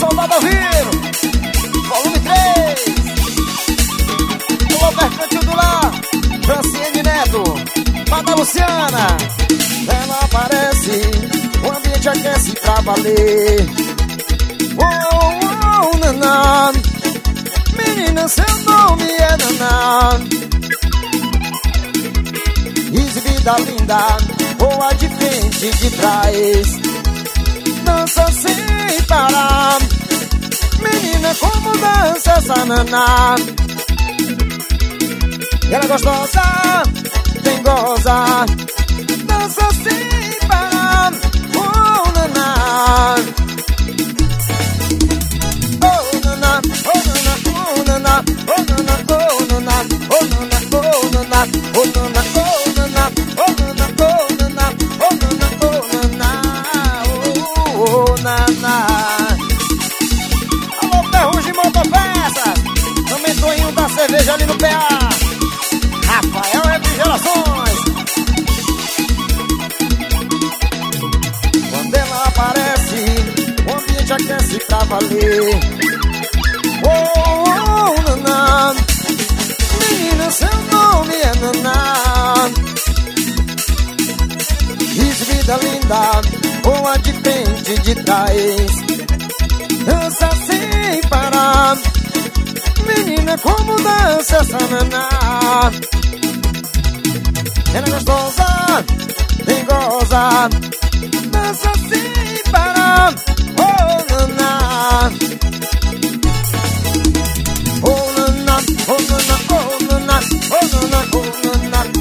Soldado ao vivo, volume 3. Alô, Mercantil do Lar, Franciene Neto, Mada Luciana. Ela aparece, o ambiente aquece pra valer. Oh, oh, naná. Menina, seu nome é Naná. Exibida linda, boa de frente e de trás. Dança sem parar. Menina, como dança essa Naná. Ela é gostosa, tem goza. Dança sem parar. Oh, Naná. Oh, Naná, oh, Naná, oh, Naná, oh, Naná, oh, Naná, oh, Naná, oh, Naná, oh, Naná, oh, Naná, oh, Naná, oh, Naná, oh, Naná, oh, Naná, oh, Naná. Alô, Ferrugem Motopeças, também tô indo da cerveja ali no PA. Rafael Refrigerações. Quando ela aparece, o ambiente aquece pra valer. Oh, oh, Naná. Menina, seu nome é Naná. Exibida linda, boa de frente e de trás. Dança sem parar. Menina, como dança essa Naná. Ela é gostosa, tem goza. Dança sem parar. Oh, Naná. Oh, Naná, oh, Naná, oh, Naná, oh, Naná, oh, Naná.